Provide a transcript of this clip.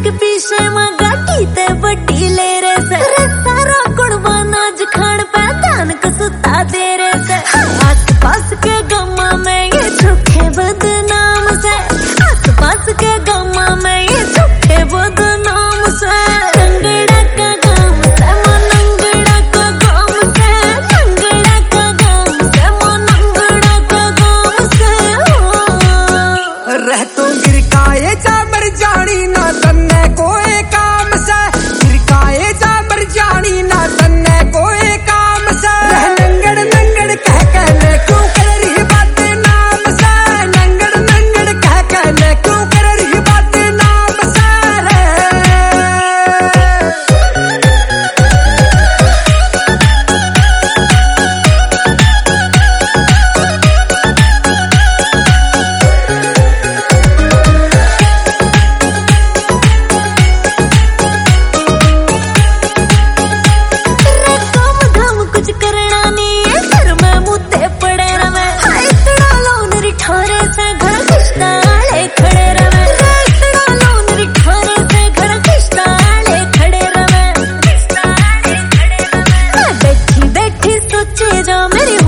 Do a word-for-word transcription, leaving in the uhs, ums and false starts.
पीछे मगा कीते बड़ी ले रे से सारा कुर्बान आज खान पे ध्यान कसुता दे रे से आस पास के गम्मा में ये झूठे बदनाम से आस पास के गम्मा में ये झूठे बदनाम से नंगड़ा का गाम से मन नंगड़ा का गाम से नंगड़ा का गाम से मन नंगड़ा का गाम से रह तो गिरकाए जा मर जानी ना तन्ने कोई काम से गिरकाए जा मर जानी ना तन्ने कोई काम से रह नंगड़ नंगड़ कह कहने क्यों कर रही बातें नाम से नंगड़ नंगड़ कह कहने क्यों कर रही बातें नाम से कुछ करना नहीं है घर में मुद्दे पड़े रवे इतना लोन रिठारे से घर किश्ताले खड़े रवे इतना लोन रिठारे से घर किश्ताले खड़े रवे बैठी बैठी सोचे जा मेरी